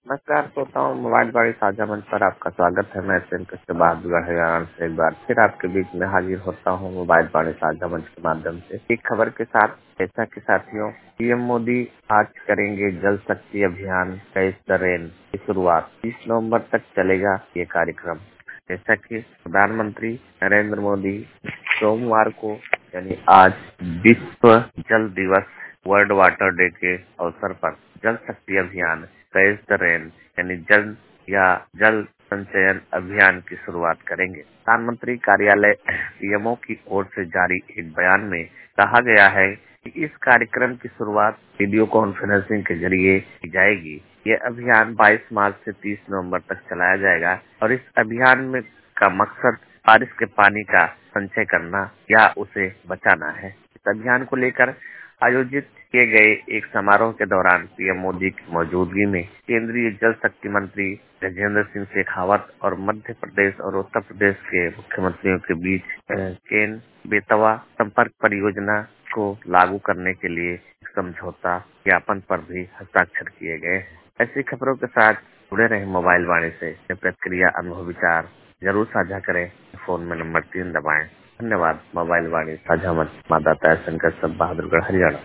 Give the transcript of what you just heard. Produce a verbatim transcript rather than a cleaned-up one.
नमस्कार, श्रोता हूँ मोबाइल बाड़ी साझा मंच पर आपका स्वागत है। मैं सिंह से बात हरियाणा से एक बार फिर आपके बीच में हाजिर होता हूँ मोबाइल बाड़ी साझा मंच के माध्यम से एक खबर के साथ। जैसा कि साथियों, पीएम मोदी आज करेंगे जल शक्ति अभियान कैच द रेन की शुरुआत। तीस नवंबर तक चलेगा ये कार्यक्रम। जैसा कि प्रधानमंत्री नरेंद्र मोदी सोमवार को यानी आज विश्व जल दिवस वर्ल्ड वाटर डे के अवसर पर जल शक्ति अभियान कैच द रेन यानी जल या जल संचयन अभियान की शुरुआत करेंगे। प्रधानमंत्री कार्यालय पीएमओ की ओर से जारी एक बयान में कहा गया है कि इस कार्यक्रम की शुरुआत वीडियो कॉन्फ्रेंसिंग के जरिए की जाएगी। यह अभियान बाईस मार्च से तीस नवंबर तक चलाया जाएगा और इस अभियान में का मकसद बारिश के पानी का संचय करना या उसे बचाना है। इस अभियान को लेकर आयोजित किए गए एक समारोह के दौरान पीएम मोदी की मौजूदगी में केंद्रीय जल शक्ति मंत्री गजेंद्र सिंह शेखावत और मध्य प्रदेश और उत्तर प्रदेश के मुख्यमंत्रियों के बीच केन बेतवा संपर्क परियोजना को लागू करने के लिए समझौता ज्ञापन पर भी हस्ताक्षर किए गए हैं। ऐसी खबरों के साथ जुड़े रहे मोबाइल वाणी से। प्रतिक्रिया, अनुभव, विचार जरूर साझा करें। फोन में नंबर तीन दबाएं। धन्यवाद। मोबाइल वाणी साझा मंच, संवाददाता शंकर सब बहादुरगढ़, हरियाणा।